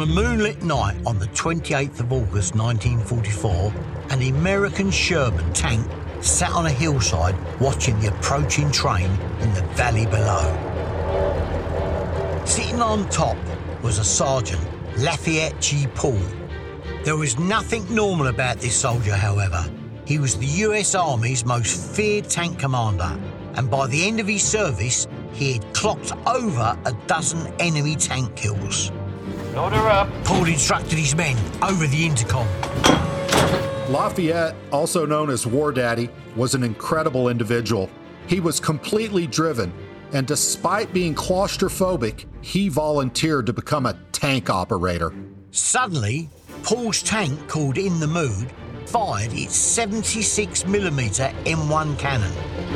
moonlit night on the 28th of August 1944, an American Sherman tank sat on a hillside watching the approaching train in the valley below. Sitting on top was a Sergeant Lafayette G. Paul. There was nothing normal about this soldier, however. He was the US Army's most feared tank commander, and by the end of his service, he had clocked over a dozen enemy tank kills. Load her up. Paul instructed his men over the intercom. Lafayette, also known as War Daddy, was an incredible individual. He was completely driven, and despite being claustrophobic, he volunteered to become a tank operator. Suddenly, Paul's tank, called In the Mood, fired its 76mm M1 cannon.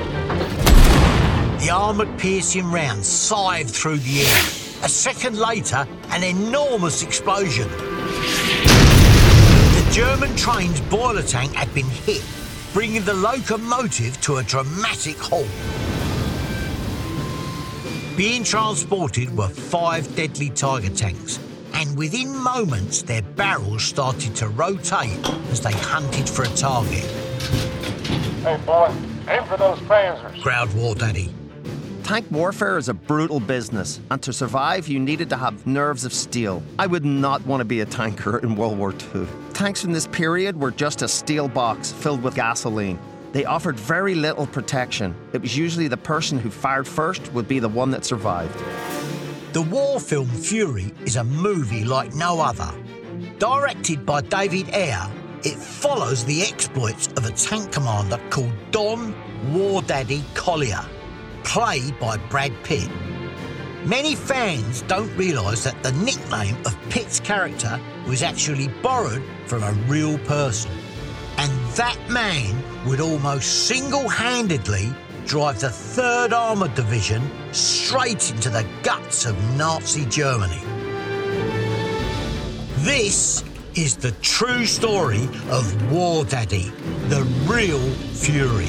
The armoured-piercing round scythed through the air. A second later, an enormous explosion. The German train's boiler tank had been hit, bringing the locomotive to a dramatic halt. Being transported were 5 deadly Tiger tanks, and within moments their barrels started to rotate as they hunted for a target. Hey, boy, aim for those Panzers. Growled War Daddy. Tank warfare is a brutal business, and to survive, you needed to have nerves of steel. I would not want to be a tanker in World War II. Tanks from this period were just a steel box filled with gasoline. They offered very little protection. It was usually the person who fired first would be the one that survived. The war film Fury is a movie like no other. Directed by David Ayer, it follows the exploits of a tank commander called Don War Daddy Collier, played by Brad Pitt. Many fans don't realise that the nickname of Pitt's character was actually borrowed from a real person. And that man would almost single-handedly drive the 3rd Armoured Division straight into the guts of Nazi Germany. This is the true story of War Daddy, the real Fury.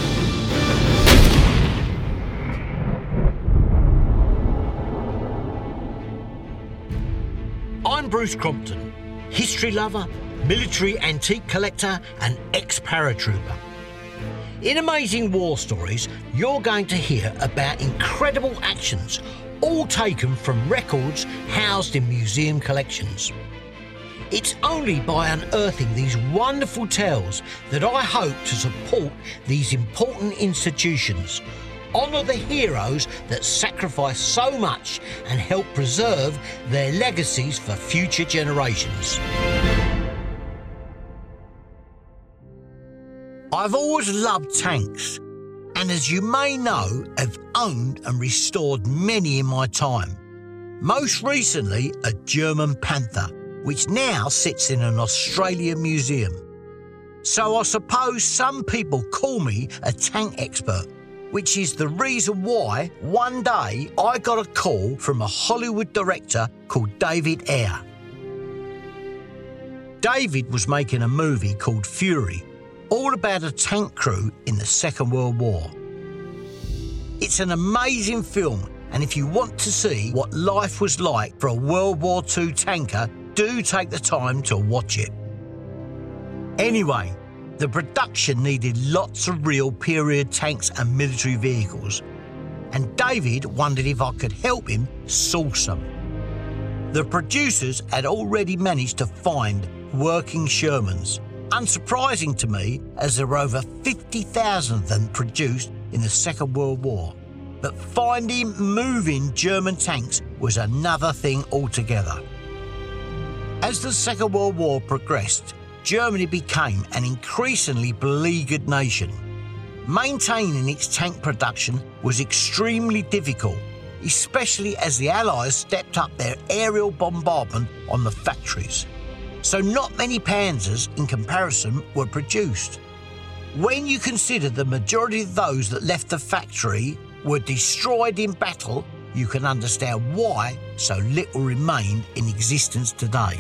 I'm Bruce Crompton, history lover, military antique collector and ex-paratrooper. In Amazing War Stories, you're going to hear about incredible actions, all taken from records housed in museum collections. It's only by unearthing these wonderful tales that I hope to support these important institutions, honour the heroes that sacrifice so much and help preserve their legacies for future generations. I've always loved tanks, and as you may know, have owned and restored many in my time. Most recently, a German Panther, which now sits in an Australian museum. So I suppose some people call me a tank expert, which is the reason why one day I got a call from a Hollywood director called David Ayer. David was making a movie called Fury, all about a tank crew in the Second World War. It's an amazing film, and if you want to see what life was like for a World War II tanker, do take the time to watch it. Anyway, the production needed lots of real period tanks and military vehicles, and David wondered if I could help him source them. The producers had already managed to find working Shermans, unsurprising to me as there were over 50,000 of them produced in the Second World War. But finding moving German tanks was another thing altogether. As the Second World War progressed, Germany became an increasingly beleaguered nation. Maintaining its tank production was extremely difficult, especially as the Allies stepped up their aerial bombardment on the factories. So not many Panzers, in comparison, were produced. When you consider the majority of those that left the factory were destroyed in battle, you can understand why so little remained in existence today.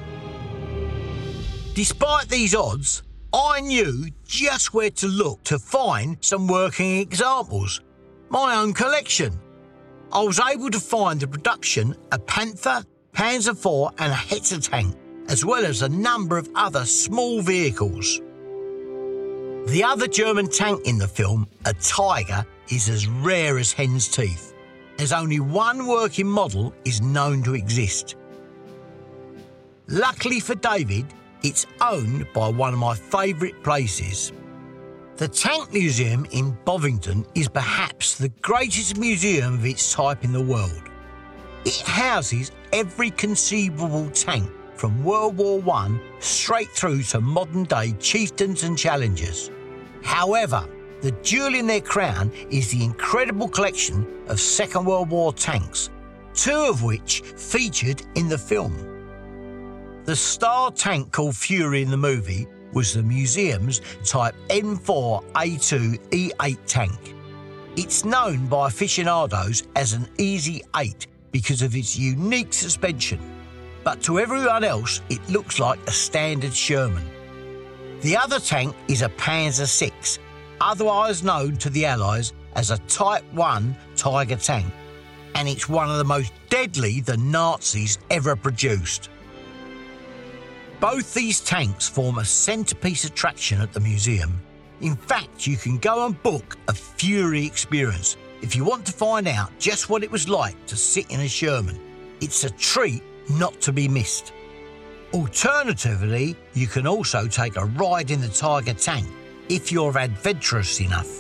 Despite these odds, I knew just where to look to find some working examples. My own collection. I was able to find the production of Panther, Panzer IV and a Hetzer tank, as well as a number of other small vehicles. The other German tank in the film, a Tiger, is as rare as hen's teeth, as only one working model is known to exist. Luckily for David, it's owned by one of my favourite places. The Tank Museum in Bovington is perhaps the greatest museum of its type in the world. It houses every conceivable tank from World War I straight through to modern-day chieftains and challengers. However, the jewel in their crown is the incredible collection of Second World War tanks, two of which featured in the film. The star tank called Fury in the movie was the museum's Type M4A2E8 tank. It's known by aficionados as an Easy 8 because of its unique suspension, but to everyone else it looks like a standard Sherman. The other tank is a Panzer VI, otherwise known to the Allies as a Type 1 Tiger tank, and it's one of the most deadly the Nazis ever produced. Both these tanks form a centrepiece attraction at the museum. In fact, you can go and book a Fury experience if you want to find out just what it was like to sit in a Sherman. It's a treat not to be missed. Alternatively, you can also take a ride in the Tiger tank if you're adventurous enough.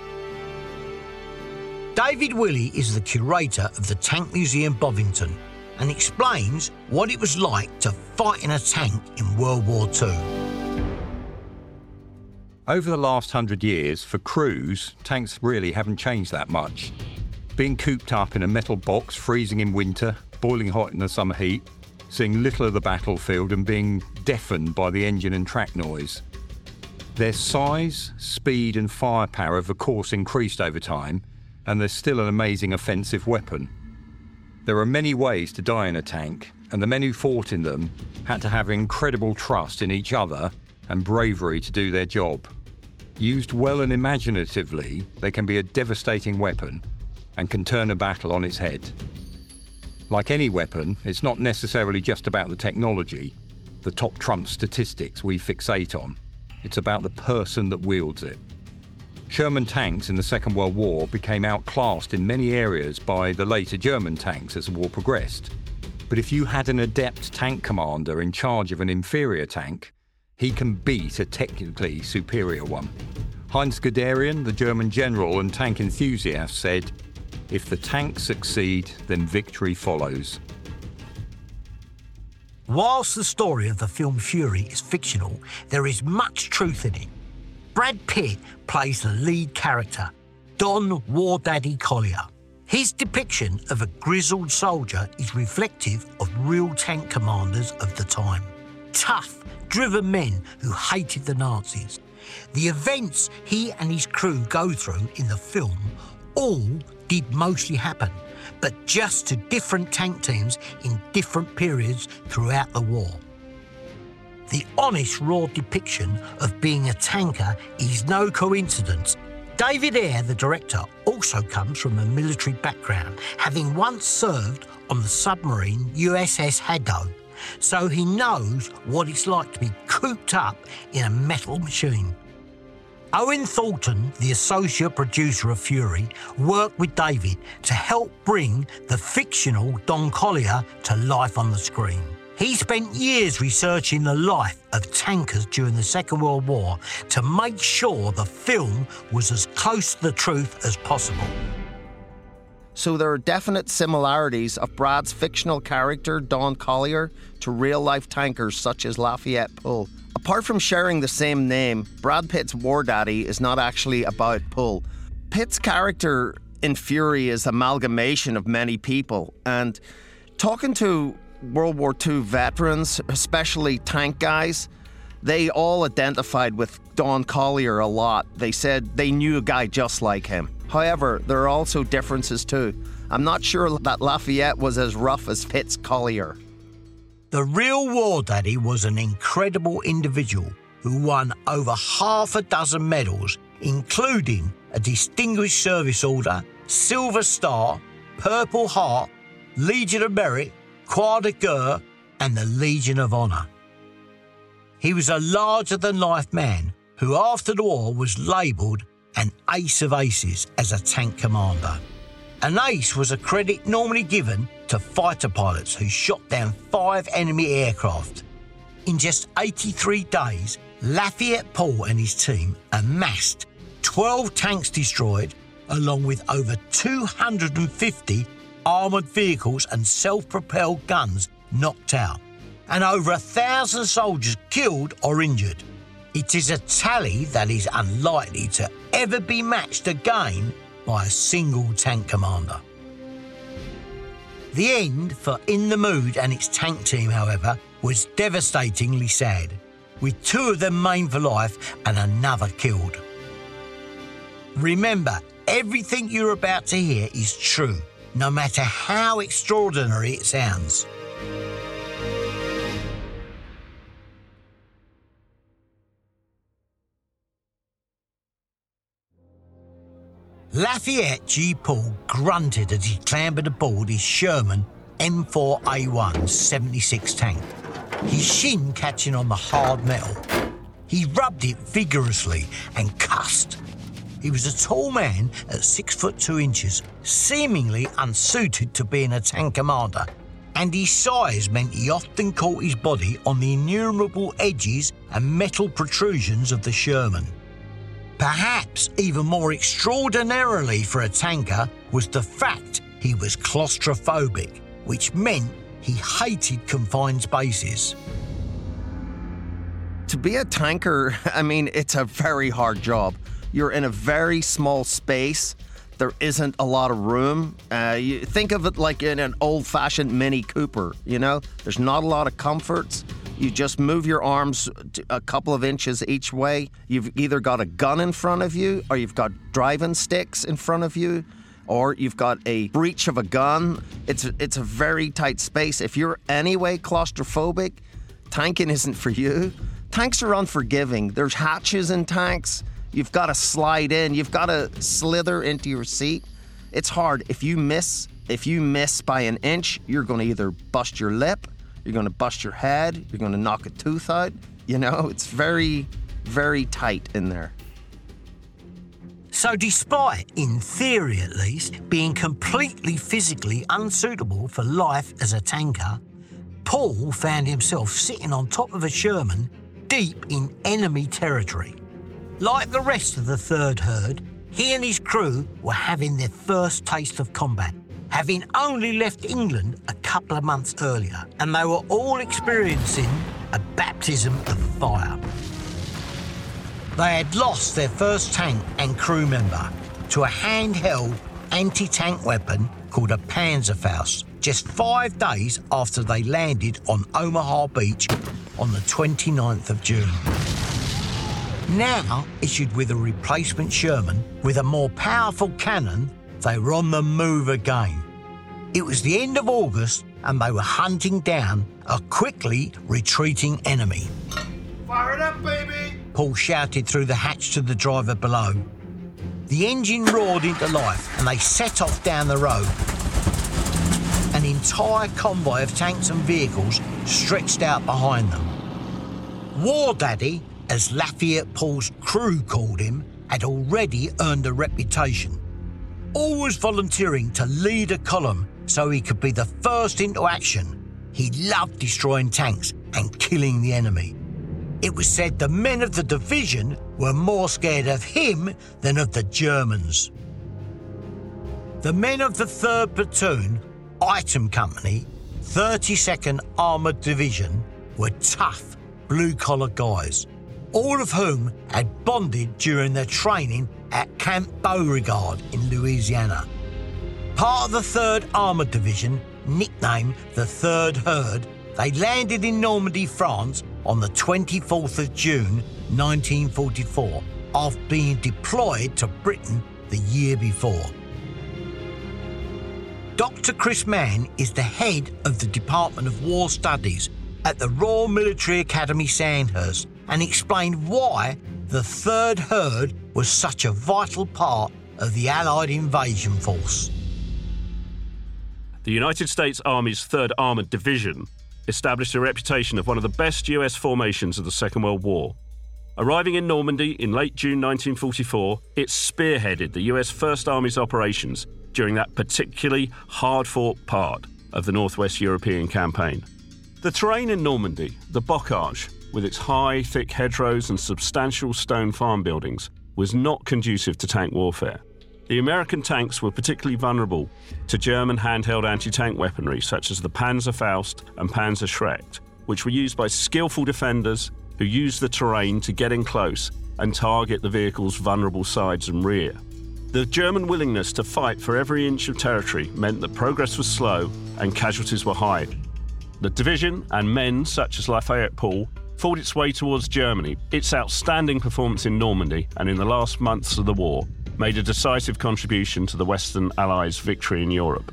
David Willey is the curator of the Tank Museum Bovington and explains what it was like to fight in a tank in World War II. Over the last 100 years, for crews, tanks really haven't changed that much. Being cooped up in a metal box, freezing in winter, boiling hot in the summer heat, seeing little of the battlefield and being deafened by the engine and track noise. Their size, speed and firepower have of course increased over time, and they're still an amazing offensive weapon. There are many ways to die in a tank, and the men who fought in them had to have incredible trust in each other and bravery to do their job. Used well and imaginatively, they can be a devastating weapon and can turn a battle on its head. Like any weapon, it's not necessarily just about the technology, the top trump statistics we fixate on. It's about the person that wields it. Sherman tanks in the Second World War became outclassed in many areas by the later German tanks as the war progressed. But if you had an adept tank commander in charge of an inferior tank, he can beat a technically superior one. Heinz Guderian, the German general and tank enthusiast, said, "If the tanks succeed, then victory follows." Whilst the story of the film Fury is fictional, there is much truth in it. Brad Pitt plays the lead character, Don War Daddy Collier. His depiction of a grizzled soldier is reflective of real tank commanders of the time. Tough, driven men who hated the Nazis. The events he and his crew go through in the film all did mostly happen, but just to different tank teams in different periods throughout the war. The honest, raw depiction of being a tanker is no coincidence. David Ayer, the director, also comes from a military background, having once served on the submarine USS Haddo, so he knows what it's like to be cooped up in a metal machine. Owen Thornton, the associate producer of Fury, worked with David to help bring the fictional Don Collier to life on the screen. He spent years researching the life of tankers during the Second World War to make sure the film was as close to the truth as possible. So there are definite similarities of Brad's fictional character, Don Collier, to real-life tankers such as Lafayette Pull. Apart from sharing the same name, Brad Pitt's War Daddy is not actually about Pull. Pitt's character in Fury is amalgamation of many people, and talking to World War II veterans, especially tank guys, they all identified with Don Collier a lot. They said they knew a guy just like him. However, there are also differences too. I'm not sure that Lafayette was as rough as Pitt's Collier. The real War Daddy was an incredible individual who won over half a dozen medals, including a Distinguished Service Order, Silver Star, Purple Heart, Legion of Merit, Croix de Guerre and the Legion of Honour. He was a larger-than-life man who after the war was labelled an ace of aces as a tank commander. An ace was a credit normally given to fighter pilots who shot down 5 enemy aircraft. In just 83 days, Lafayette Paul and his team amassed 12 tanks destroyed, along with over 250 armoured vehicles and self-propelled guns knocked out, and over 1,000 soldiers killed or injured. It is a tally that is unlikely to ever be matched again by a single tank commander. The end for In the Mood and its tank team, however, was devastatingly sad, with 2 of them maimed for life and another killed. Remember, everything you're about to hear is true, no matter how extraordinary it sounds. Lafayette G. Paul grunted as he clambered aboard his Sherman M4A1 76 tank, his shin catching on the hard metal. He rubbed it vigorously and cussed. He was a tall man at 6 foot 2 inches, seemingly unsuited to being a tank commander, and his size meant he often caught his body on the innumerable edges and metal protrusions of the Sherman. Perhaps even more extraordinarily for a tanker was the fact he was claustrophobic, which meant he hated confined spaces. To be a tanker, I mean, it's a very hard job. You're in a very small space. There isn't a lot of room. You think of it like in an old-fashioned Mini Cooper, you know? There's not a lot of comforts. You just move your arms a couple of inches each way. You've either got a gun in front of you, or you've got driving sticks in front of you, or you've got a breech of a gun. It's a very tight space. If you're anyway claustrophobic, tanking isn't for you. Tanks are unforgiving. There's hatches in tanks. You've got to slide in. You've got to slither into your seat. It's hard. If you miss by an inch, you're going to either bust your lip, you're going to bust your head, you're going to knock a tooth out. You know, it's very, very tight in there. So despite, in theory at least, being completely physically unsuitable for life as a tanker, Paul found himself sitting on top of a Sherman deep in enemy territory. Like the rest of the 3rd Herd, he and his crew were having their first taste of combat, having only left England a couple of months earlier, and they were all experiencing a baptism of fire. They had lost their first tank and crew member to a handheld anti-tank weapon called a Panzerfaust just 5 days after they landed on Omaha Beach on the 29th of June. Now issued with a replacement Sherman with a more powerful cannon, they were on the move again. It was the end of August and they were hunting down a quickly retreating enemy. Fire it up, baby! Paul shouted through the hatch to the driver below. The engine roared into life and they set off down the road. An entire convoy of tanks and vehicles stretched out behind them. War Daddy, as Lafayette Paul's crew called him, had already earned a reputation. Always volunteering to lead a column so he could be the first into action, he loved destroying tanks and killing the enemy. It was said the men of the division were more scared of him than of the Germans. The men of the 3rd Platoon, Item Company, 32nd Armoured Division, were tough, blue-collar guys, all of whom had bonded during their training at Camp Beauregard in Louisiana. Part of the 3rd Armoured Division, nicknamed the 3rd Herd, they landed in Normandy, France on the 24th of June 1944 after being deployed to Britain the year before. Dr. Chris Mann is the head of the Department of War Studies at the Royal Military Academy Sandhurst and explained why the 3rd Herd was such a vital part of the Allied invasion force. The United States Army's 3rd Armored Division established a reputation of one of the best US formations of the Second World War. Arriving in Normandy in late June 1944, it spearheaded the US First Army's operations during that particularly hard-fought part of the Northwest European campaign. The terrain in Normandy, the bocage, with its high, thick hedgerows and substantial stone farm buildings, was not conducive to tank warfare. The American tanks were particularly vulnerable to German handheld anti-tank weaponry such as the Panzerfaust and Panzerschreck, which were used by skillful defenders who used the terrain to get in close and target the vehicle's vulnerable sides and rear. The German willingness to fight for every inch of territory meant that progress was slow and casualties were high. The division and men such as Lafayette Paul fought its way towards Germany. Its outstanding performance in Normandy and in the last months of the war made a decisive contribution to the Western Allies' victory in Europe.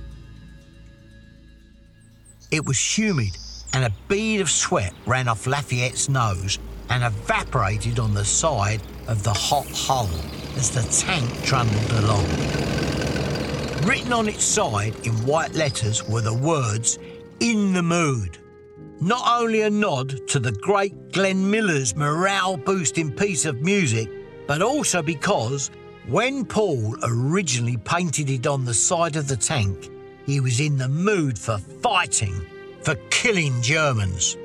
It was humid, and a bead of sweat ran off Lafayette's nose and evaporated on the side of the hot hull as the tank trundled along. Written on its side in white letters were the words, "In the mood." Not only a nod to the great Glenn Miller's morale-boosting piece of music, but also because when Paul originally painted it on the side of the tank, he was in the mood for fighting, for killing Germans.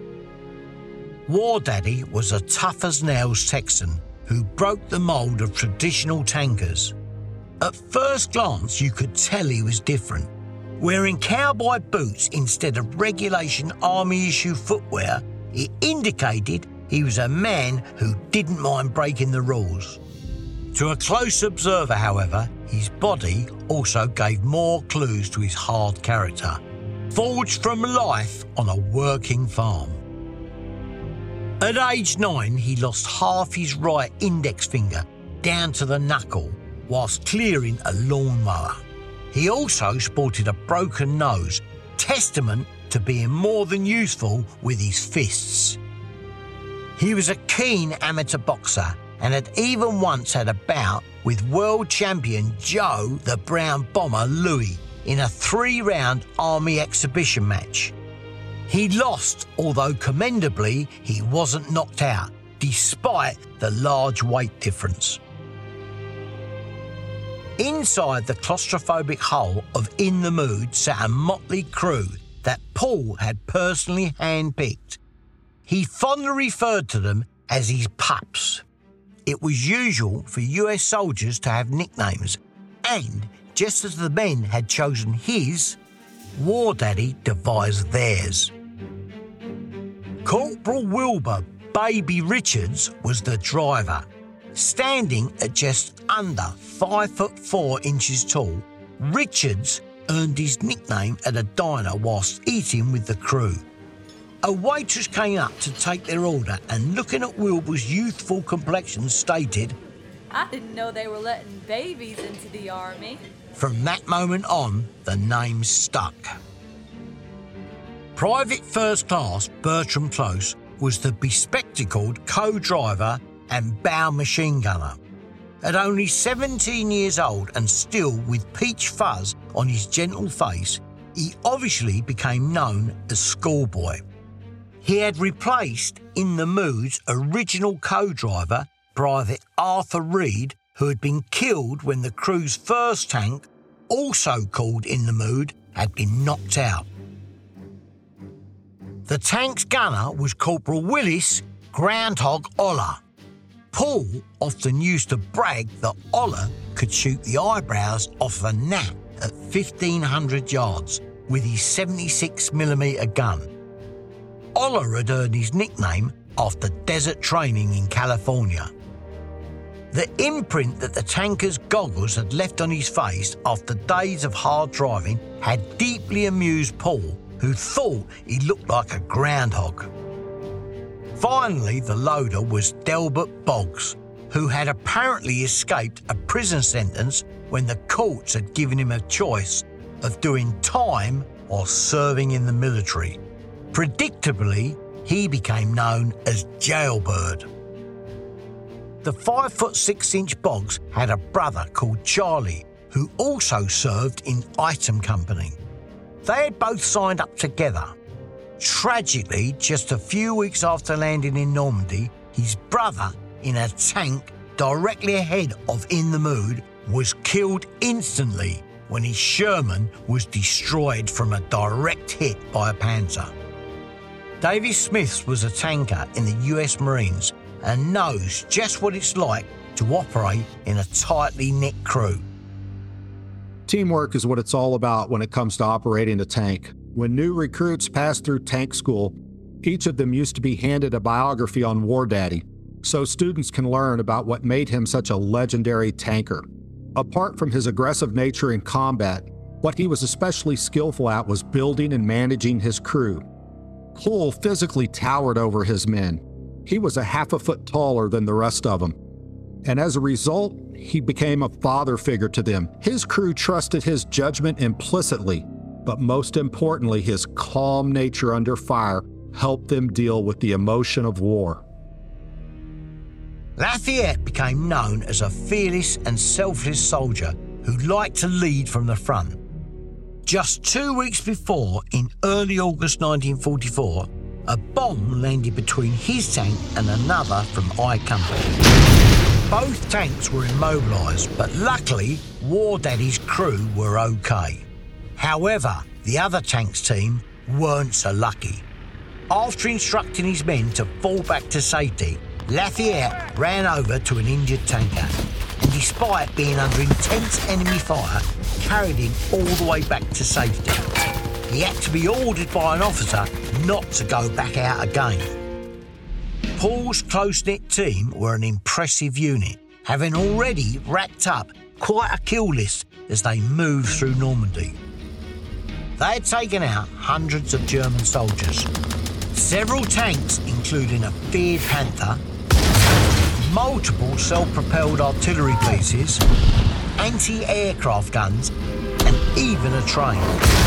War Daddy was a tough-as-nails Texan who broke the mould of traditional tankers. At first glance, you could tell he was different. Wearing cowboy boots instead of regulation Army-issue footwear, it indicated he was a man who didn't mind breaking the rules. To a close observer, however, his body also gave more clues to his hard character, forged from life on a working farm. At age 9, he lost half his right index finger down to the knuckle whilst clearing a lawnmower. He also sported a broken nose, testament to being more than useful with his fists. He was a keen amateur boxer and had even once had a bout with world champion Joe the Brown Bomber Louis in a 3-round Army exhibition match. He lost, although commendably he wasn't knocked out, despite the large weight difference. Inside the claustrophobic hull of In the Mood sat a motley crew that Paul had personally handpicked. He fondly referred to them as his pups. It was usual for US soldiers to have nicknames, and just as the men had chosen his, War Daddy devised theirs. Corporal Wilbur Baby Richards was the driver. Standing at just under 5'4" tall, Richards earned his nickname at a diner whilst eating with the crew. A waitress came up to take their order and, looking at Wilbur's youthful complexion, stated, "I didn't know they were letting babies into the Army." From that moment on, the name stuck. Private First Class Bertram Close was the bespectacled co-driver and bow machine gunner. At only 17 years old and still with peach fuzz on his gentle face, he obviously became known as Schoolboy. He had replaced In the Mood's original co-driver, Private Arthur Reed, who had been killed when the crew's first tank, also called In the Mood, had been knocked out. The tank's gunner was Corporal Willis Groundhog Oller. Paul often used to brag that Oller could shoot the eyebrows off a gnat at 1,500 yards with his 76mm gun. Oller had earned his nickname after desert training in California. The imprint that the tanker's goggles had left on his face after days of hard driving had deeply amused Paul, who thought he looked like a groundhog. Finally, the loader was Delbert Boggs, who had apparently escaped a prison sentence when the courts had given him a choice of doing time or serving in the military. Predictably, he became known as Jailbird. The 5'6" Boggs had a brother called Charlie, who also served in Item Company. They had both signed up together. Tragically, just a few weeks after landing in Normandy, his brother, in a tank directly ahead of In the Mood, was killed instantly when his Sherman was destroyed from a direct hit by a Panzer. Davis Smith was a tanker in the US Marines and knows just what it's like to operate in a tightly knit crew. Teamwork is what it's all about when it comes to operating a tank. When new recruits pass through tank school, each of them used to be handed a biography on War Daddy, so students can learn about what made him such a legendary tanker. Apart from his aggressive nature in combat, what he was especially skillful at was building and managing his crew. Poole physically towered over his men. He was a half a foot taller than the rest of them. And as a result, he became a father figure to them. His crew trusted his judgment implicitly, but most importantly, his calm nature under fire helped them deal with the emotion of war. Lafayette became known as a fearless and selfless soldier who liked to lead from the front. Just 2 weeks before, in early August 1944, a bomb landed between his tank and another from I Company. Both tanks were immobilised, but luckily, War Daddy's crew were okay. However, the other tank's team weren't so lucky. After instructing his men to fall back to safety, Lafayette ran over to an injured tanker and, despite being under intense enemy fire, carried him all the way back to safety. He had to be ordered by an officer not to go back out again. Poole's close-knit team were an impressive unit, having already racked up quite a kill list as they moved through Normandy. They had taken out hundreds of German soldiers, several tanks including a feared Panther, multiple self-propelled artillery pieces, anti-aircraft guns, and even a train.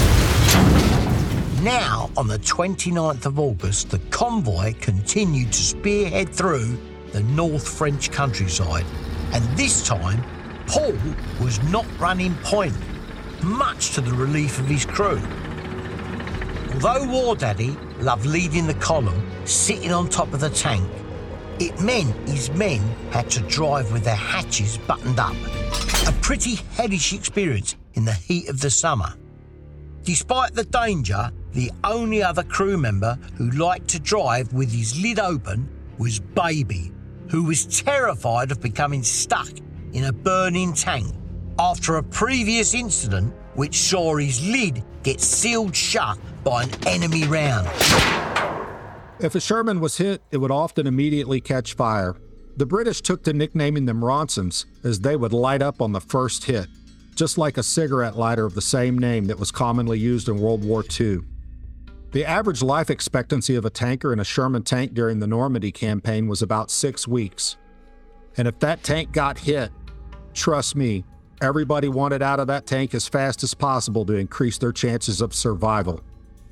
Now, on the 29th of August, the convoy continued to spearhead through the North French countryside, and this time, Poole was not running point, much to the relief of his crew. Although War Daddy loved leading the column, sitting on top of the tank, it meant his men had to drive with their hatches buttoned up. A pretty hellish experience in the heat of the summer. Despite the danger, the only other crew member who liked to drive with his lid open was Baby, who was terrified of becoming stuck in a burning tank after a previous incident which saw his lid get sealed shut by an enemy round. If a Sherman was hit, it would often immediately catch fire. The British took to nicknaming them Ronsons, as they would light up on the first hit, just like a cigarette lighter of the same name that was commonly used in World War II. The average life expectancy of a tanker in a Sherman tank during the Normandy campaign was about 6 weeks. And if that tank got hit, trust me, everybody wanted out of that tank as fast as possible to increase their chances of survival.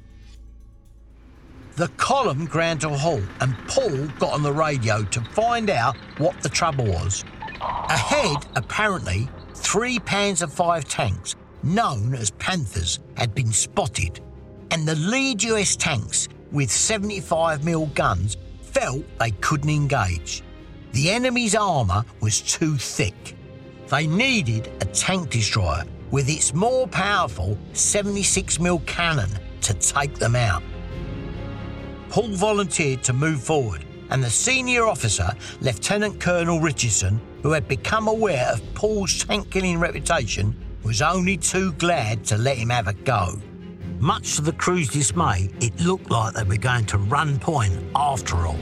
The column ground to a halt, and Poole got on the radio to find out what the trouble was. Ahead, apparently, 3 Panzer V tanks, known as Panthers, had been spotted, and the lead US tanks with 75mm guns felt they couldn't engage. The enemy's armour was too thick. They needed a tank destroyer with its more powerful 76mm cannon to take them out. Poole volunteered to move forward, and the senior officer, Lieutenant Colonel Richardson, who had become aware of Poole's tank-killing reputation, was only too glad to let him have a go. Much to the crew's dismay, it looked like they were going to run point after all.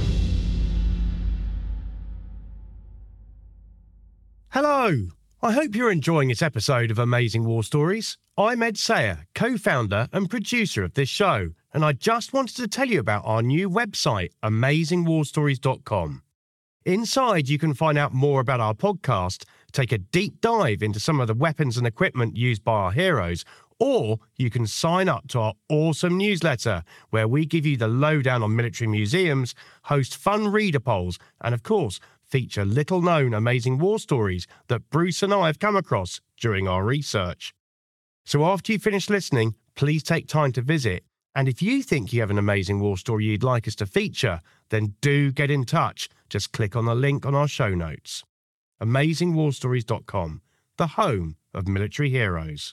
Hello! I hope you're enjoying this episode of Amazing War Stories. I'm Ed Sayer, co-founder and producer of this show, and I just wanted to tell you about our new website, AmazingWarStories.com. Inside, you can find out more about our podcast, take a deep dive into some of the weapons and equipment used by our heroes, or you can sign up to our awesome newsletter, where we give you the lowdown on military museums, host fun reader polls, and of course, feature little-known amazing war stories that Bruce and I have come across during our research. So after you finish listening, please take time to visit. And if you think you have an amazing war story you'd like us to feature, then do get in touch. Just click on the link on our show notes. AmazingWarStories.com, the home of military heroes.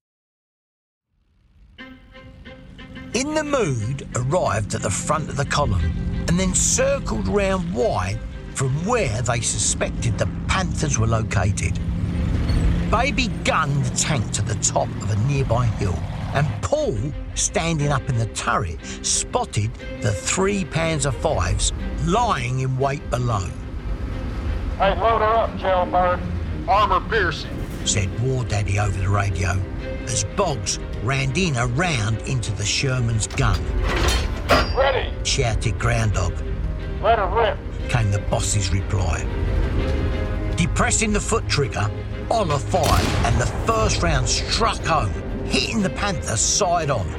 In the Mood arrived at the front of the column and then circled round wide from where they suspected the Panthers were located. Baby gunned the tank to the top of a nearby hill, and Paul, standing up in the turret, spotted the 3 Panzer IVs lying in wait below. Hey, load her up, Jailbird. Armor piercing, said War Daddy over the radio, as Boggs ran around into the Sherman's gun. Ready, shouted Ground Dog. Let her rip, came the boss's reply. Depressing the foot trigger, Ola fired and the first round struck home, hitting the Panther side on.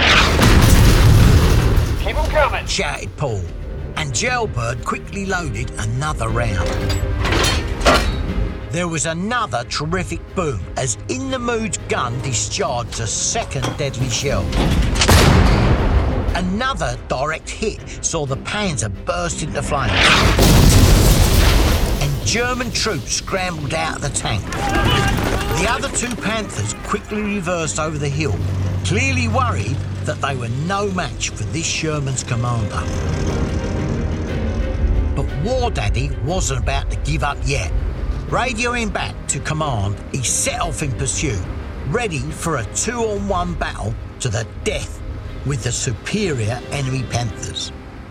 Keep them coming, shouted Paul, and Jailbird quickly loaded another round. There was another terrific boom as In the Mood's gun discharged a second deadly shell. Another direct hit saw the Panzer burst into flames, and German troops scrambled out of the tank. The other 2 Panthers quickly reversed over the hill, clearly worried that they were no match for this Sherman's commander. But War Daddy wasn't about to give up yet. Radioing back to command, he set off in pursuit, ready for a 2-on-1 battle to the death with the superior enemy Panthers.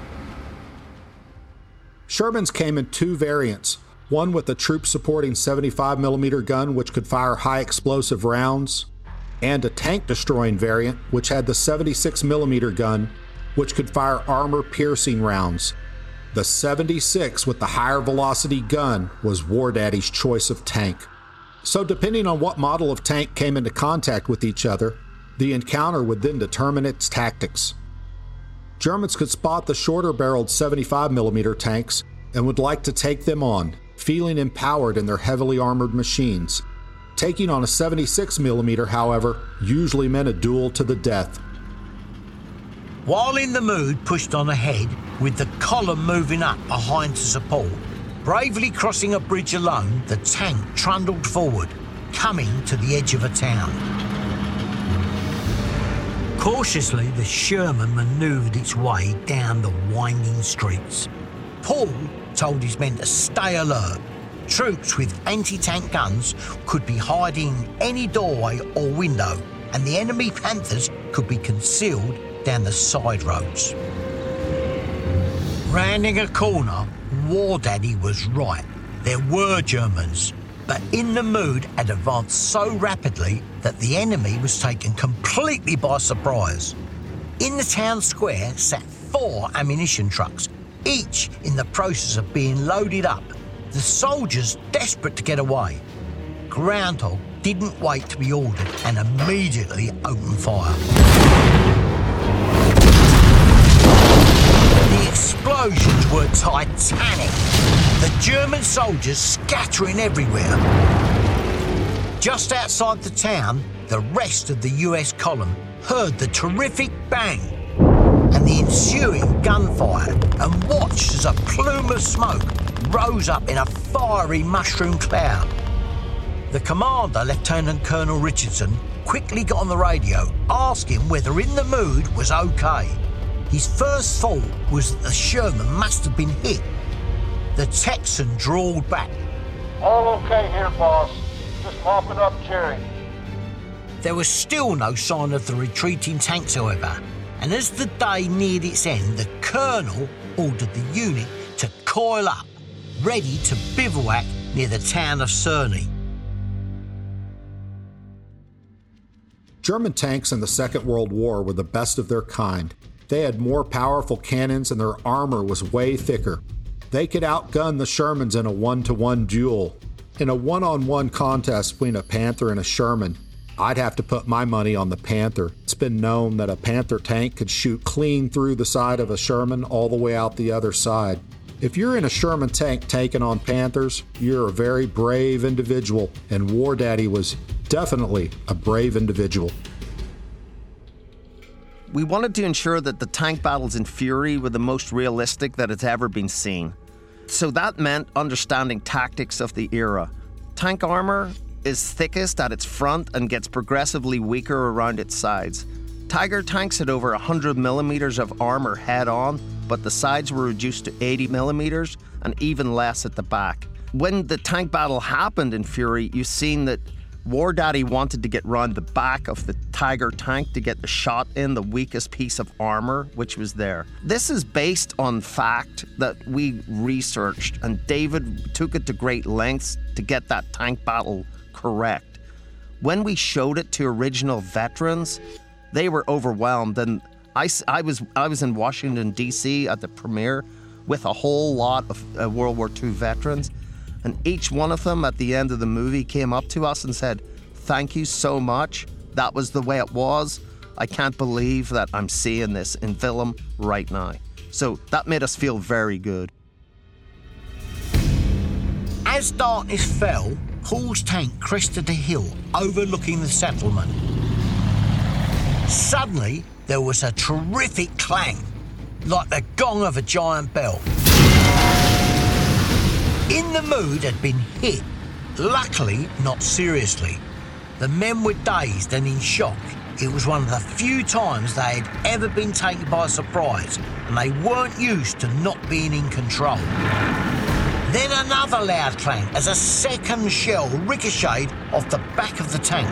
Shermans came in 2 variants, one with a troop-supporting 75mm gun which could fire high-explosive rounds, and a tank-destroying variant which had the 76mm gun which could fire armor-piercing rounds. The 76 with the higher velocity gun was War Daddy's choice of tank. So depending on what model of tank came into contact with each other, the encounter would then determine its tactics. Germans could spot the shorter-barreled 75mm tanks and would like to take them on, feeling empowered in their heavily armored machines. Taking on a 76mm, however, usually meant a duel to the death. While In the Mood pushed on ahead, with the column moving up behind to support, bravely crossing a bridge alone, the tank trundled forward, coming to the edge of a town. Cautiously, the Sherman manoeuvred its way down the winding streets. Paul told his men to stay alert. Troops with anti-tank guns could be hiding in any doorway or window, and the enemy Panthers could be concealed down the side roads. Rounding a corner, War Daddy was right. There were Germans, but In the Mood had advanced so rapidly that the enemy was taken completely by surprise. In the town square sat 4 ammunition trucks, each in the process of being loaded up, the soldiers desperate to get away. Groundhog didn't wait to be ordered and immediately opened fire. The explosions were titanic, the German soldiers scattering everywhere. Just outside the town, the rest of the US column heard the terrific bang and the ensuing gunfire and watched as a plume of smoke rose up in a fiery mushroom cloud. The commander, Lieutenant Colonel Richardson, quickly got on the radio, asking whether In the Mood was okay. His first thought was that the Sherman must have been hit. The Texan drawled back. All okay here, boss. Just mopping up Jerry. There was still no sign of the retreating tanks, however, and as the day neared its end, the Colonel ordered the unit to coil up, ready to bivouac near the town of Cerny. German tanks in the Second World War were the best of their kind. They had more powerful cannons and their armor was way thicker. They could outgun the Shermans in a 1-to-1 duel. In a 1-on-1 contest between a Panther and a Sherman, I'd have to put my money on the Panther. It's been known that a Panther tank could shoot clean through the side of a Sherman all the way out the other side. If you're in a Sherman tank taking on Panthers, you're a very brave individual, and War Daddy was definitely a brave individual. We wanted to ensure that the tank battles in Fury were the most realistic that it's ever been seen. So that meant understanding tactics of the era. Tank armor is thickest at its front and gets progressively weaker around its sides. Tiger tanks had over 100 millimeters of armor head-on, but the sides were reduced to 80 millimeters and even less at the back. When the tank battle happened in Fury, you've seen that War Daddy wanted to get round the back of the Tiger tank to get the shot in the weakest piece of armor, which was there. This is based on fact that we researched, and David took it to great lengths to get that tank battle correct. When we showed it to original veterans, they were overwhelmed, and I was in Washington, D.C. at the premiere with a whole lot of World War II veterans, and each one of them at the end of the movie came up to us and said, "Thank you so much. That was the way it was. I can't believe that I'm seeing this in film right now." So that made us feel very good. As darkness fell, Paul's tank crested a hill overlooking the settlement. Suddenly, there was a terrific clang, like the gong of a giant bell. In the Mood had been hit, luckily not seriously. The men were dazed and in shock. It was one of the few times they had ever been taken by surprise, and they weren't used to not being in control. Then another loud clang as a second shell ricocheted off the back of the tank.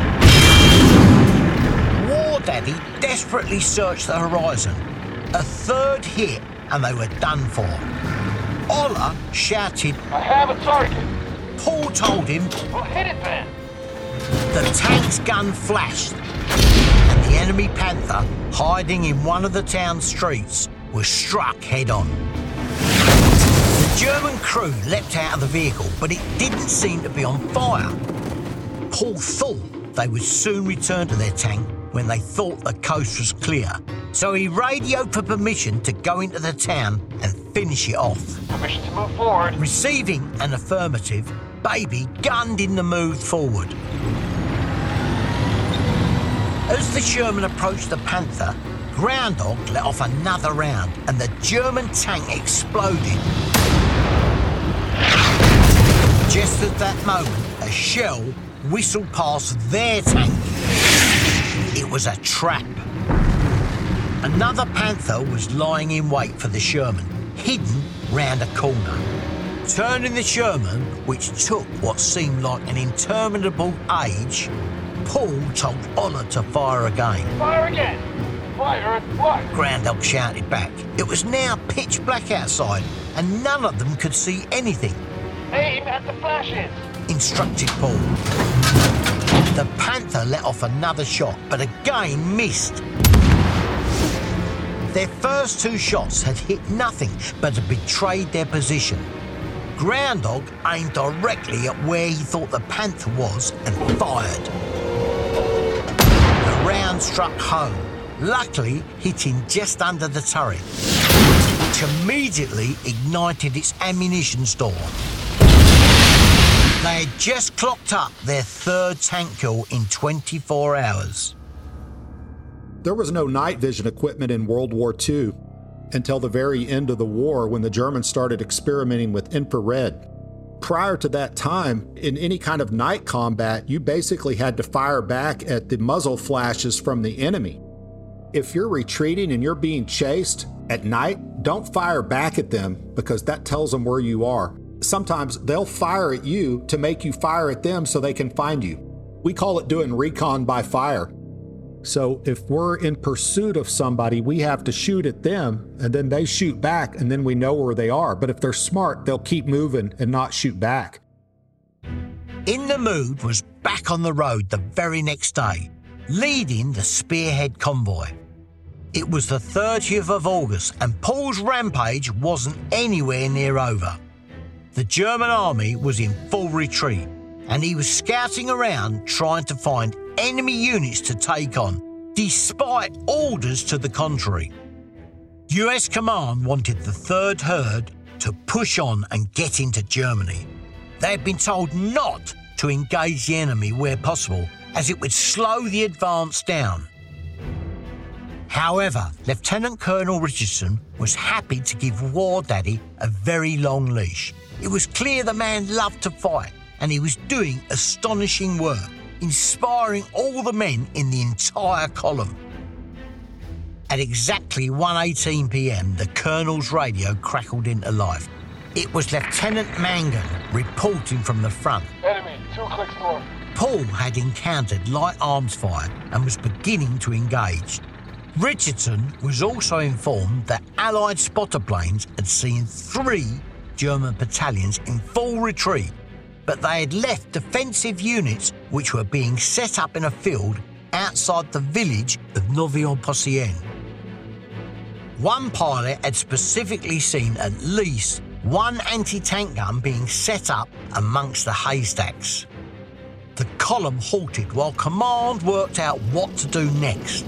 War Daddy desperately searched the horizon. A third hit and they were done for. Ola shouted, "I have a target." Paul told him, "Well, hit it then." The tank's gun flashed, and the enemy Panther, hiding in one of the town streets, was struck head-on. The German crew leapt out of the vehicle, but it didn't seem to be on fire. Paul thought they would soon return to their tank when they thought the coast was clear, so he radioed for permission to go into the town and finish it off. Permission to move forward. Receiving an affirmative, Baby gunned in the Mood forward. As the Sherman approached the Panther, Groundhog let off another round and the German tank exploded. Just at that moment, a shell whistled past their tank. It was a trap. Another Panther was lying in wait for the Sherman, hidden round a corner. Turning the Sherman, which took what seemed like an interminable age, Paul told Ola to fire again. "Fire again." "Fire at what?" Groundhog shouted back. It was now pitch black outside and none of them could see anything. "Aim at the flashes," instructed Paul. The Panther let off another shot, but again missed. Their first two shots had hit nothing but had betrayed their position. Groundhog aimed directly at where he thought the Panther was and fired. The round struck home, luckily hitting just under the turret, which immediately ignited its ammunition store. They had just clocked up their third tank kill in 24 hours. There was no night vision equipment in World War II until the very end of the war when the Germans started experimenting with infrared. Prior to that time, in any kind of night combat, you basically had to fire back at the muzzle flashes from the enemy. If you're retreating and you're being chased at night, don't fire back at them because that tells them where you are. Sometimes they'll fire at you to make you fire at them so they can find you. We call it doing recon by fire. So if we're in pursuit of somebody, we have to shoot at them and then they shoot back and then we know where they are. But if they're smart, they'll keep moving and not shoot back. In the Mood was back on the road the very next day, leading the Spearhead convoy. It was the 30th of August and Paul's rampage wasn't anywhere near over. The German army was in full retreat and he was scouting around trying to find enemy units to take on, despite orders to the contrary. US Command wanted the 3rd Herd to push on and get into Germany. They had been told not to engage the enemy where possible, as it would slow the advance down. However, Lieutenant Colonel Richardson was happy to give War Daddy a very long leash. It was clear the man loved to fight, and he was doing astonishing work, inspiring all the men in the entire column. At exactly 1:18 p.m, the Colonel's radio crackled into life. It was Lieutenant Mangan reporting from the front. Enemy, 2 clicks north. Paul had encountered light arms fire and was beginning to engage. Richardson was also informed that Allied spotter planes had seen 3 German battalions in full retreat, but they had left defensive units which were being set up in a field outside the village of Novion-Pocienne. One pilot had specifically seen at least 1 anti-tank gun being set up amongst the haystacks. The column halted while command worked out what to do next.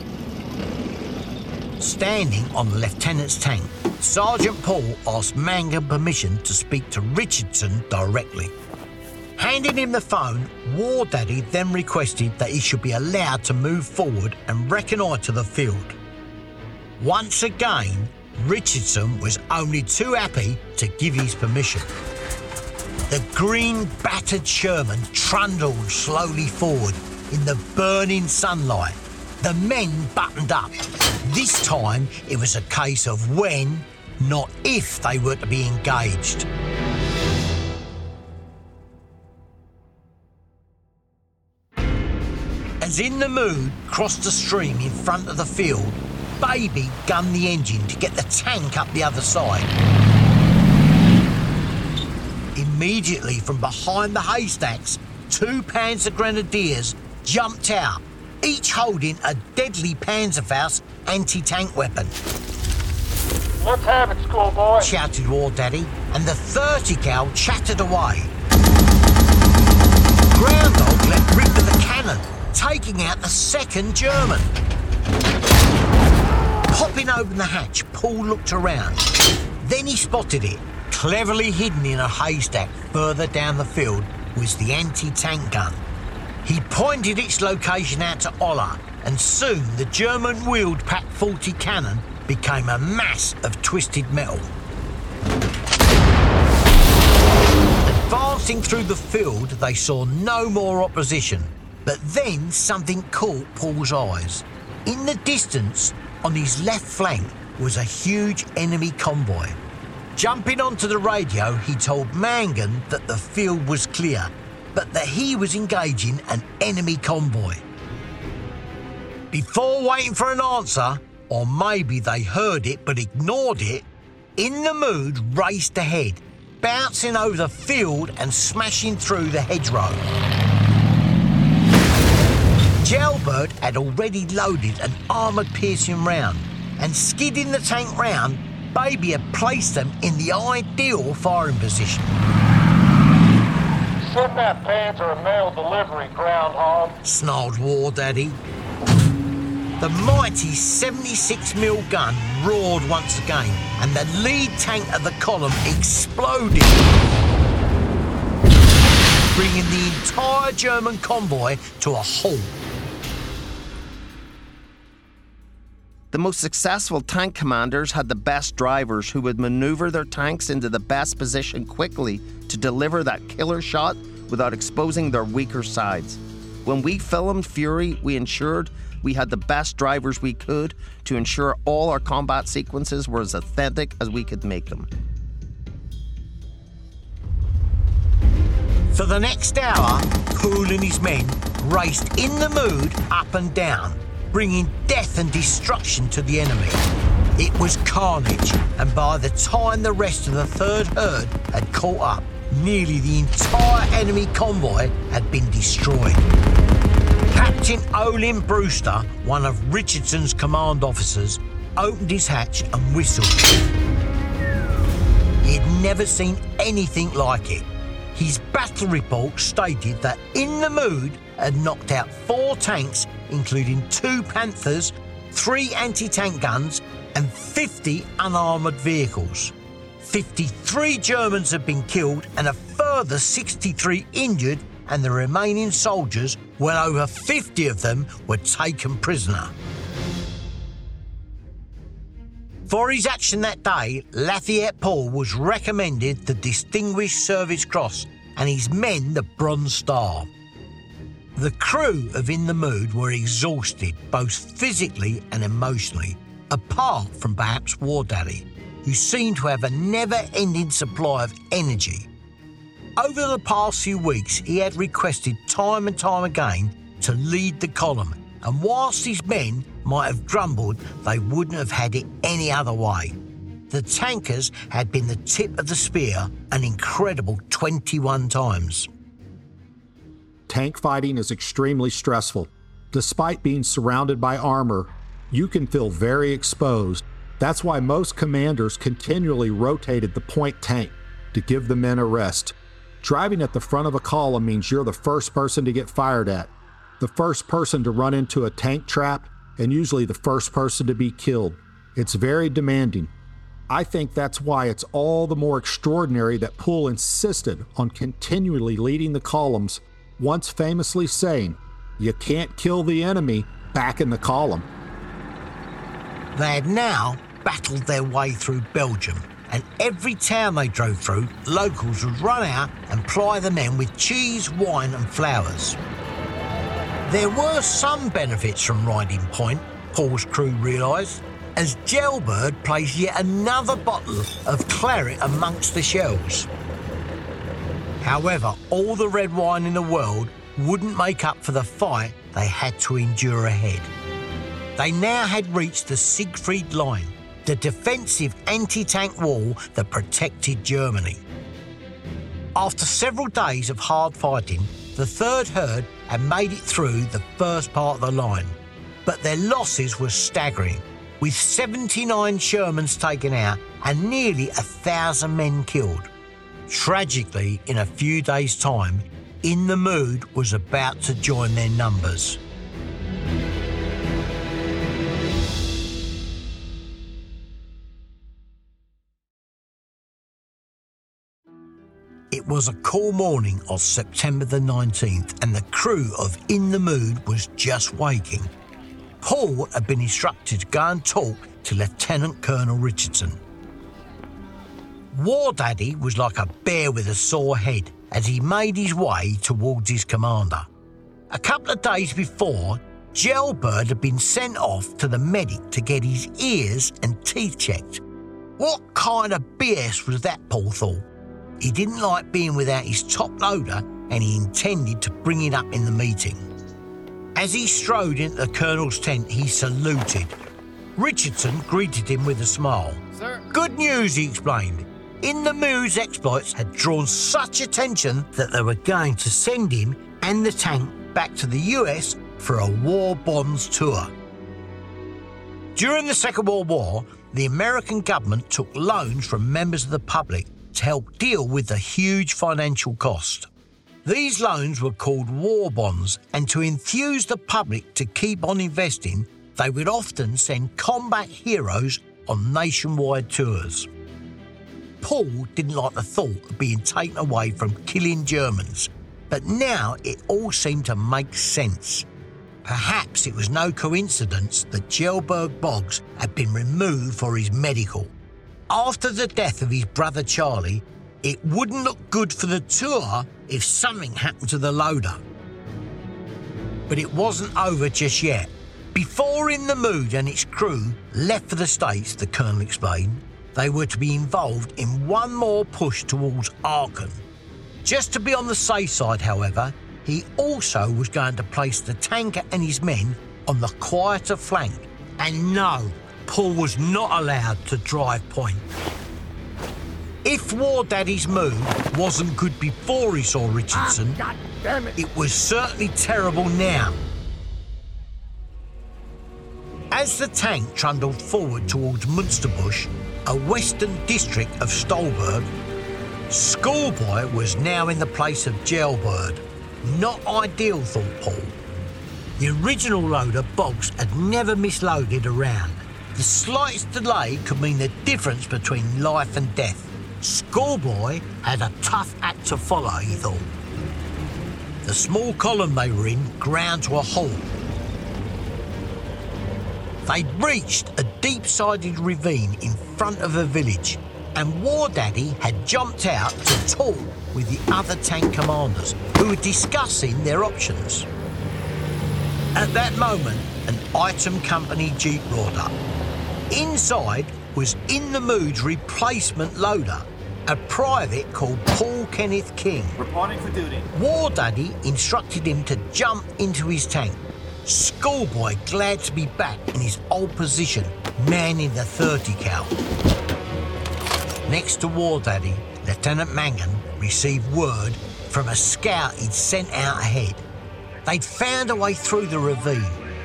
Standing on the lieutenant's tank, Sergeant Paul asked Mangan permission to speak to Richardson directly. Handing him the phone, War Daddy then requested that he should be allowed to move forward and reconnoitre the field. Once again, Richardson was only too happy to give his permission. The green battered Sherman trundled slowly forward in the burning sunlight. The men buttoned up. This time it was a case of when, not if, they were to be engaged. As In the Mood crossed the stream in front of the field, Baby gunned the engine to get the tank up the other side. Immediately from behind the haystacks, 2 Panzer Grenadiers jumped out, each holding a deadly Panzerfaust anti-tank weapon. Let's have it, schoolboy, shouted War Daddy, and the 30 cal chattered away. Groundhog let rip of the cannon, taking out the 2nd German. Popping open the hatch, Paul looked around. Then he spotted it. Cleverly hidden in a haystack further down the field was the anti-tank gun. He pointed its location out to Ola, and soon the German-wheeled PaK-40 cannon became a mass of twisted metal. Advancing through the field, they saw no more opposition, but then something caught Paul's eyes. In the distance, on his left flank, was a huge enemy convoy. Jumping onto the radio, he told Mangan that the field was clear, but that he was engaging an enemy convoy. Before waiting for an answer, or maybe they heard it but ignored it, In the Mood raced ahead, bouncing over the field and smashing through the hedgerow. Jailbird had already loaded an armoured-piercing round, and skidding the tank round, Baby had placed them in the ideal firing position. Send that Panzer a mail delivery, Groundhog, snarled War Daddy. The mighty 76mm gun roared once again, and the lead tank of the column exploded, bringing the entire German convoy to a halt. The most successful tank commanders had the best drivers who would maneuver their tanks into the best position quickly to deliver that killer shot without exposing their weaker sides. When we filmed Fury, we ensured we had the best drivers we could to ensure all our combat sequences were as authentic as we could make them. For the next hour, Poole and his men raced In the Mood up and down, bringing death and destruction to the enemy. It was carnage, and by the time the rest of the 3rd herd had caught up, nearly the entire enemy convoy had been destroyed. Captain Olin Brewster, one of Richardson's command officers, opened his hatch and whistled. He had never seen anything like it. His battle report stated that In the Mood had knocked out 4 tanks, including 2 Panthers, 3 anti-tank guns, and 50 unarmoured vehicles. 53 Germans had been killed and a further 63 injured, and the remaining soldiers, well over 50 of them, were taken prisoner. For his action that day, Lafayette Paul was recommended the Distinguished Service Cross and his men the Bronze Star. The crew of In the Mood were exhausted, both physically and emotionally, apart from perhaps War Daddy, who seemed to have a never-ending supply of energy. Over the past few weeks, he had requested time and time again to lead the column, and whilst his men might have grumbled, they wouldn't have had it any other way. The tankers had been the tip of the spear an incredible 21 times. Tank fighting is extremely stressful. Despite being surrounded by armor, you can feel very exposed. That's why most commanders continually rotated the point tank to give the men a rest. Driving at the front of a column means you're the first person to get fired at, the first person to run into a tank trap, and usually the first person to be killed. It's very demanding. I think that's why it's all the more extraordinary that Poole insisted on continually leading the columns, once famously saying, "You can't kill the enemy back in the column." They had now battled their way through Belgium, and every town they drove through, locals would run out and ply the men with cheese, wine and flowers. There were some benefits from riding point, Paul's crew realised, as Jailbird placed yet another bottle of claret amongst the shells. However, all the red wine in the world wouldn't make up for the fight they had to endure ahead. They now had reached the Siegfried Line, the defensive anti-tank wall that protected Germany. After several days of hard fighting, the Third Herd had made it through the first part of the line, but their losses were staggering, with 79 Shermans taken out and nearly 1,000 men killed. Tragically, in a few days' time, In the Mood was about to join their numbers. It was a cool morning of September the 19th, and the crew of In the Mood was just waking. Paul had been instructed to go and talk to Lieutenant Colonel Richardson. War Daddy was like a bear with a sore head as he made his way towards his commander. A couple of days before, Jailbird had been sent off to the medic to get his ears and teeth checked. What kind of BS was that, Paul thought? He didn't like being without his top loader, and he intended to bring it up in the meeting. As he strode into the colonel's tent, he saluted. Richardson greeted him with a smile. Sir. Good news, he explained. In the Mood's exploits had drawn such attention that they were going to send him and the tank back to the US for a war bonds tour. During the Second World War, the American government took loans from members of the public to help deal with the huge financial cost. These loans were called war bonds, and to enthuse the public to keep on investing, they would often send combat heroes on nationwide tours. Paul didn't like the thought of being taken away from killing Germans, but now it all seemed to make sense. Perhaps it was no coincidence that Jelberg Boggs had been removed for his medical. After the death of his brother Charlie, it wouldn't look good for the tour if something happened to the loader. But it wasn't over just yet. Before In the Mood and its crew left for the States, the Colonel explained, they were to be involved in one more push towards Aachen. Just to be on the safe side, however, he also was going to place the tanker and his men on the quieter flank. And no, Paul was not allowed to drive point. If War Daddy's mood wasn't good before he saw Richardson, God damn it. It was certainly terrible now. As the tank trundled forward towards Münsterbusch, a western district of Stolberg, Schoolboy was now in the place of Jailbird. Not ideal, thought Paul. The original loader, Boggs, had never misloaded around. The slightest delay could mean the difference between life and death. Schoolboy had a tough act to follow, he thought. The small column they were in ground to a halt. They'd reached a deep-sided ravine in front of a village, and War Daddy had jumped out to talk with the other tank commanders, who were discussing their options. At that moment, an item company jeep roared up. Inside was In the Mood's replacement loader, a private called Paul Kenneth King. Reporting for duty. War Daddy instructed him to jump into his tank. Schoolboy glad to be back in his old position, manning the 30 cal. Next to War Daddy, Lieutenant Mangan received word from a scout he'd sent out ahead. They'd found a way through the ravine.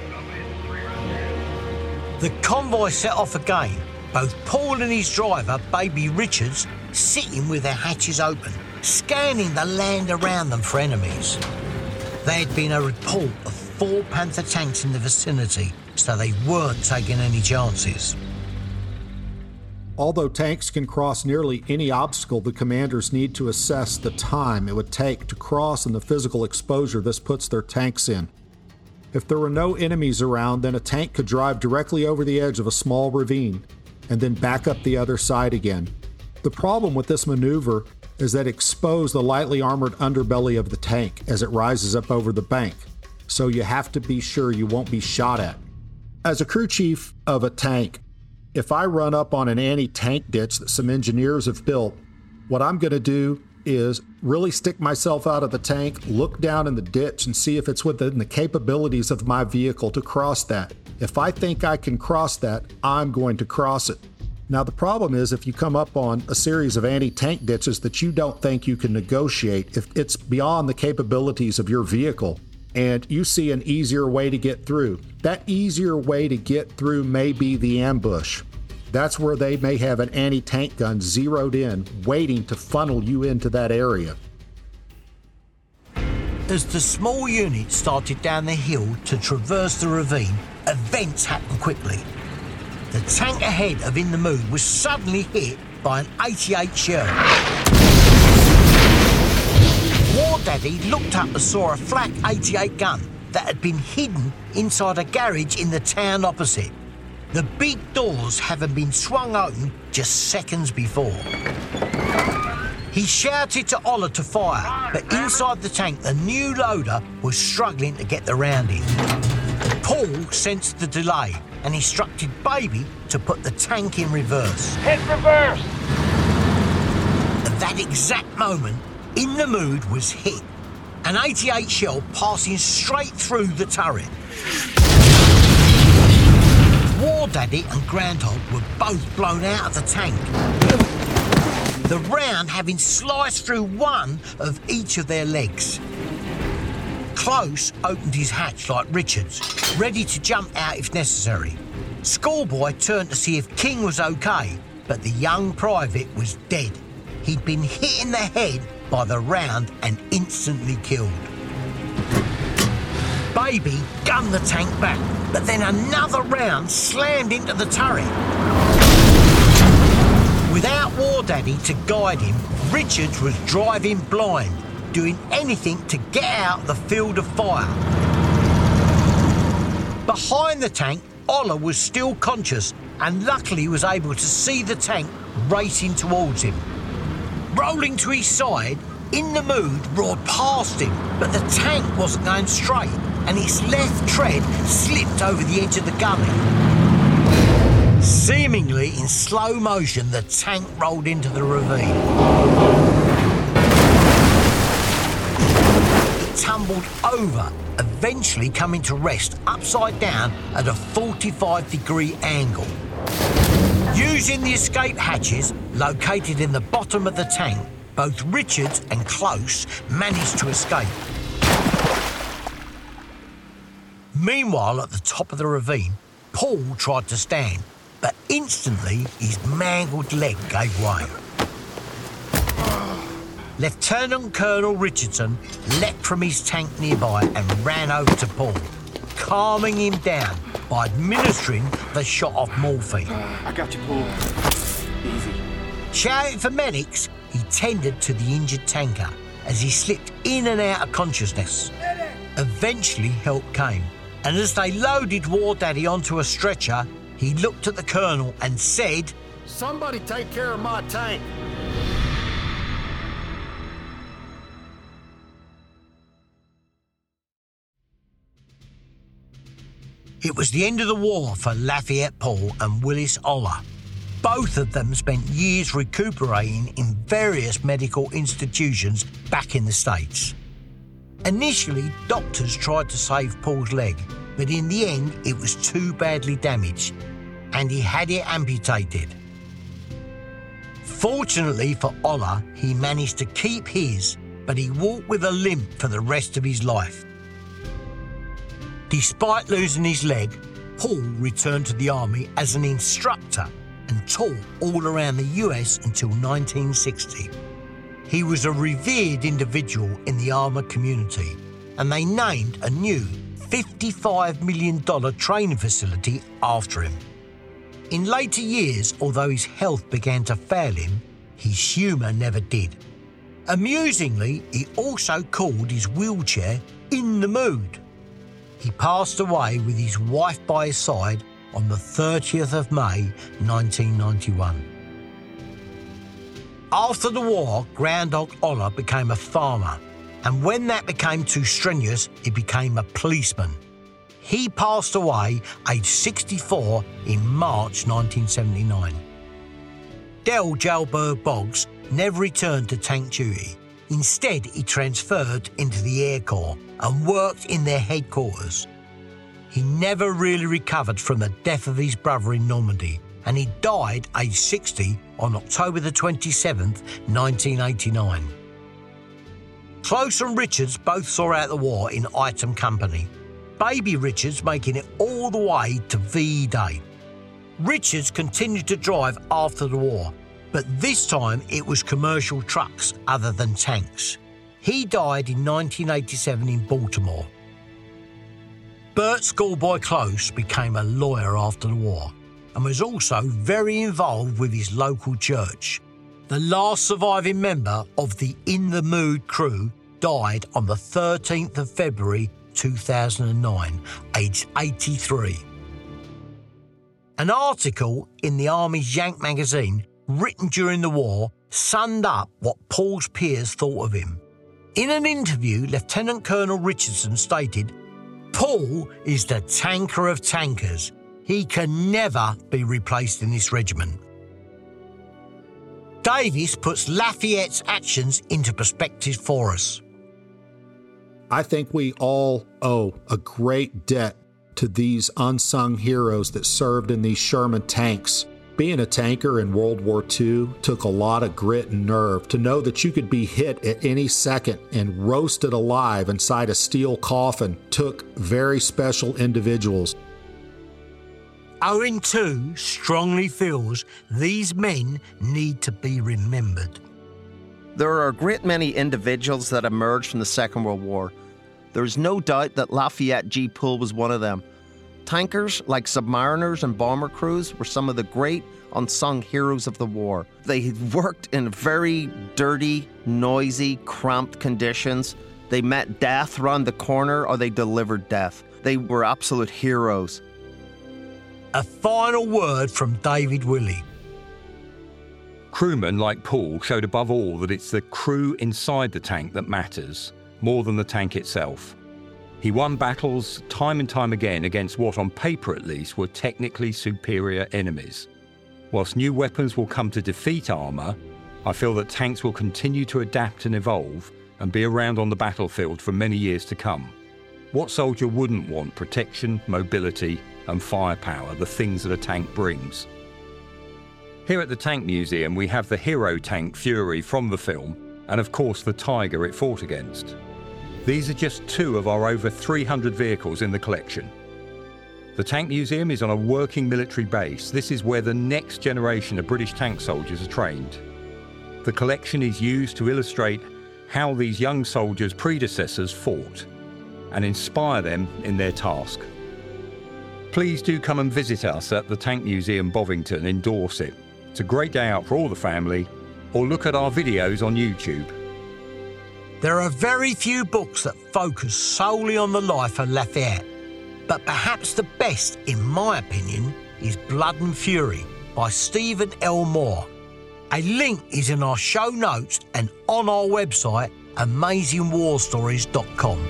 The convoy set off again, both Paul and his driver, Baby Richards, sitting with their hatches open, scanning the land around them for enemies. There had been a report of 4 Panther tanks in the vicinity, so they weren't taking any chances. Although tanks can cross nearly any obstacle, the commanders need to assess the time it would take to cross and the physical exposure this puts their tanks in. If there were no enemies around, then a tank could drive directly over the edge of a small ravine and then back up the other side again. The problem with this maneuver is that it exposed the lightly armored underbelly of the tank as it rises up over the bank, so you have to be sure you won't be shot at. As a crew chief of a tank, if I run up on an anti-tank ditch that some engineers have built, what I'm going to do is really stick myself out of the tank, look down in the ditch, and see if it's within the capabilities of my vehicle to cross that. If I think I can cross that, I'm going to cross it. Now, the problem is if you come up on a series of anti-tank ditches that you don't think you can negotiate, if it's beyond the capabilities of your vehicle, and you see an easier way to get through, that easier way to get through may be the ambush. That's where they may have an anti-tank gun zeroed in, waiting to funnel you into that area. As the small unit started down the hill to traverse the ravine, events happened quickly. The tank ahead of In the Mood was suddenly hit by an 88 shell. War Daddy looked up and saw a flak 88 gun that had been hidden inside a garage in the town opposite. The big doors having been swung open just seconds before. He shouted to Ola to fire, but inside the tank the new loader was struggling to get the round in. Paul sensed the delay and instructed Baby to put the tank in reverse. Hit reverse! At that exact moment, In the Mood was hit. An 88 shell passing straight through the turret. War Daddy and Groundhog were both blown out of the tank. The round having sliced through one of each of their legs. Close opened his hatch like Richards, ready to jump out if necessary. Schoolboy turned to see if King was okay, but the young private was dead. He'd been hit in the head by the round and instantly killed. Baby gunned the tank back, but then another round slammed into the turret. Without War Daddy to guide him, Richards was driving blind, doing anything to get out the field of fire. Behind the tank, Ola was still conscious and luckily was able to see the tank racing towards him. Rolling to his side, In the Mood roared past him, but the tank wasn't going straight and its left tread slipped over the edge of the gully. Seemingly in slow motion, the tank rolled into the ravine. It tumbled over, eventually coming to rest upside down at a 45-degree angle. Using the escape hatches located in the bottom of the tank, both Richards and Close managed to escape. Meanwhile, at the top of the ravine, Paul tried to stand, but instantly his mangled leg gave way. Lieutenant Colonel Richardson leapt from his tank nearby and ran over to Paul, calming him down by administering the shot of morphine. I got you, Paul. Easy. Shouting for medics, he tended to the injured tanker as he slipped in and out of consciousness. Eventually, help came, and as they loaded War Daddy onto a stretcher, he looked at the colonel and said, Somebody take care of my tank. It was the end of the war for Lafayette Paul and Willis Oller. Both of them spent years recuperating in various medical institutions back in the States. Initially, doctors tried to save Paul's leg, but in the end it was too badly damaged and he had it amputated. Fortunately for Oller, he managed to keep his, but he walked with a limp for the rest of his life. Despite losing his leg, Paul returned to the army as an instructor and taught all around the US until 1960. He was a revered individual in the armoured community, and they named a new $55 million training facility after him. In later years, although his health began to fail him, his humour never did. Amusingly, he also called his wheelchair In the Mood. He passed away with his wife by his side on the 30th of May, 1991. After the war, Groundhog Oller became a farmer, and when that became too strenuous, he became a policeman. He passed away aged 64 in March 1979. Del Jalberg Boggs never returned to tank duty. Instead, he transferred into the Air Corps and worked in their headquarters. He never really recovered from the death of his brother in Normandy, and he died aged 60 on October the 27th, 1989. Close and Richards both saw out the war in item company, Baby Richards making it all the way to VE Day. Richards continued to drive after the war, but this time it was commercial trucks other than tanks. He died in 1987 in Baltimore. Bert Schoolboy Close became a lawyer after the war and was also very involved with his local church. The last surviving member of the In the Mood crew died on the 13th of February 2009, aged 83. An article in the Army's Yank magazine, written during the war, summed up what Paul's peers thought of him. In an interview, Lieutenant Colonel Richardson stated, "Paul is the tanker of tankers. He can never be replaced in this regiment." Davis puts Lafayette's actions into perspective for us. I think we all owe a great debt to these unsung heroes that served in these Sherman tanks. Being a tanker in World War II took a lot of grit and nerve to know that you could be hit at any second and roasted alive inside a steel coffin took very special individuals. Owen too strongly feels these men need to be remembered. There are a great many individuals that emerged from the Second World War. There is no doubt that Lafayette G. Poole was one of them. Tankers like submariners and bomber crews were some of the great unsung heroes of the war. They worked in very dirty, noisy, cramped conditions. They met death round the corner or they delivered death. They were absolute heroes. A final word from David Willey. Crewmen like Paul showed above all that it's the crew inside the tank that matters, more than the tank itself. He won battles time and time again against what, on paper at least, were technically superior enemies. Whilst new weapons will come to defeat armour, I feel that tanks will continue to adapt and evolve and be around on the battlefield for many years to come. What soldier wouldn't want protection, mobility and firepower, the things that a tank brings? Here at the Tank Museum we have the hero tank Fury from the film and of course the Tiger it fought against. These are just two of our over 300 vehicles in the collection. The Tank Museum is on a working military base. This is where the next generation of British tank soldiers are trained. The collection is used to illustrate how these young soldiers' predecessors fought and inspire them in their task. Please do come and visit us at the Tank Museum Bovington in Dorset. It's a great day out for all the family, or look at our videos on YouTube. There are very few books that focus solely on the life of Lafayette, but perhaps the best, in my opinion, is Blood and Fury by Stephen L. Moore. A link is in our show notes and on our website, amazingwarstories.com.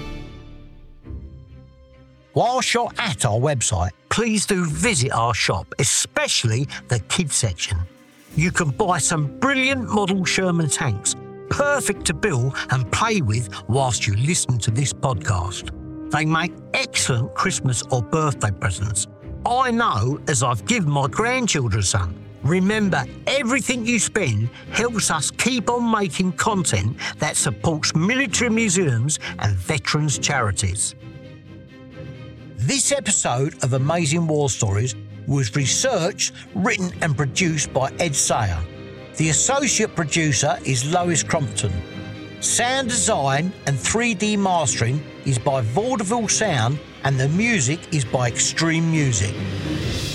Whilst you're at our website, please do visit our shop, especially the kids section. You can buy some brilliant model Sherman tanks, perfect to build and play with whilst you listen to this podcast. They make excellent Christmas or birthday presents. I know, as I've given my grandchildren some. Remember, everything you spend helps us keep on making content that supports military museums and veterans charities. This episode of Amazing War Stories was researched, written and produced by Ed Sayer. The associate producer is Lois Crompton. Sound design and 3D mastering is by Vaudeville Sound, and the music is by Extreme Music.